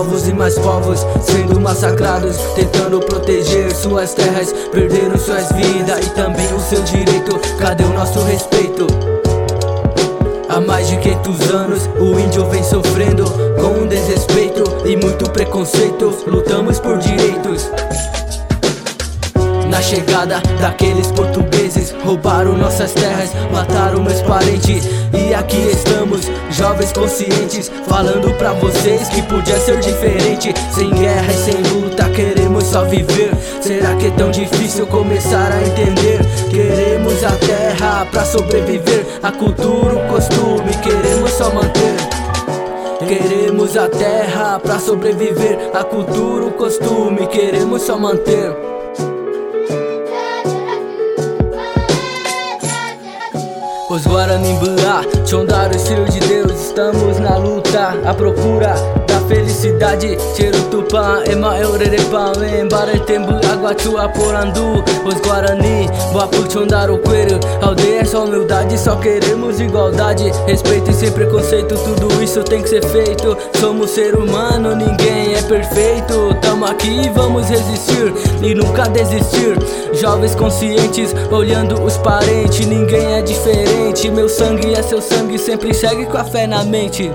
povos e mais povos sendo massacrados, tentando proteger suas terras, perderam suas vidas e também o seu direito. Cadê o nosso respeito? Há mais de 500 anos o índio vem sofrendo com desrespeito e muito preconceito. Lutamos por direitos. Na chegada daqueles portugueses, roubaram nossas terras, mataram meus parentes. E aqui estamos, jovens conscientes, falando pra vocês que podia ser diferente. Sem guerra e sem luta, queremos só viver. Será que é tão difícil começar a entender? Queremos a terra pra sobreviver, a cultura, o costume, queremos só manter. Queremos a terra pra sobreviver, a cultura, o costume, queremos só manter. Os Guarani Mbua, Tchondaro, filho de Deus, estamos na luta, à procura da felicidade. Cheiro Tupã, Ema Eurerepa, Embaretembu, Aguatua, Porandu. Os Guarani, Boapu, Tchondaro, Coelho, aldeia é só humildade, só queremos igualdade. Respeito e sem preconceito, tudo isso tem que ser feito. Somos ser humano, ninguém é perfeito. Tamo aqui e vamos resistir e nunca desistir. Jovens conscientes, olhando os parentes, ninguém é diferente. Meu sangue é seu sangue, sempre segue com a fé na mente.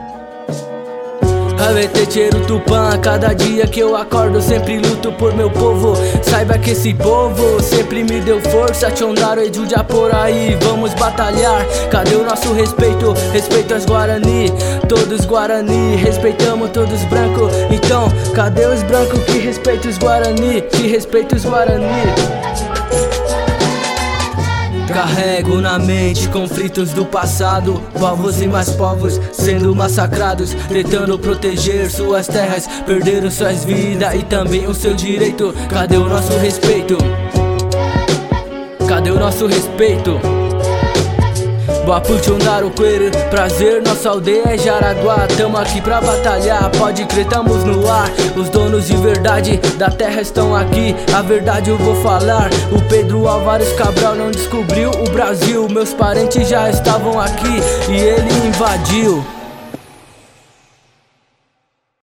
Cheiro Tupã, cada dia que eu acordo sempre luto por meu povo. Saiba que esse povo sempre me deu força. Tchondaro e Judia por aí, vamos batalhar. Cadê o nosso respeito? Respeito aos Guarani, todos Guarani, respeitamos todos brancos. Então, cadê os brancos que respeitam os Guarani? Que respeitam os Guarani? Carrego na mente conflitos do passado, povos e mais povos sendo massacrados, tentando proteger suas terras, perderam suas vidas e também o seu direito. Cadê o nosso respeito? Cadê o nosso respeito? Boapu, Tchondaro, Coelho, prazer, nossa aldeia é Jaraguá. Tamo aqui pra batalhar, pode crer, tamo no ar. Os donos de verdade da terra estão aqui, a verdade eu vou falar. O Pedro Álvares Cabral não descobriu o Brasil, meus parentes já estavam aqui e ele invadiu.